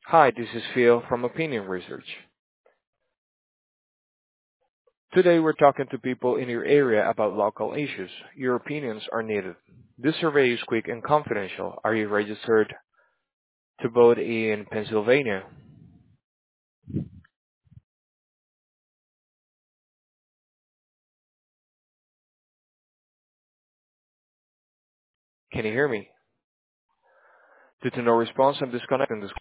Hi, this is Phil from Opinion Research. Today we're talking to people in your area about local issues. Your opinions are needed. This survey is quick and confidential. Are you registered to vote in Pennsylvania? Can you hear me? Due to no response, I'm disconnecting this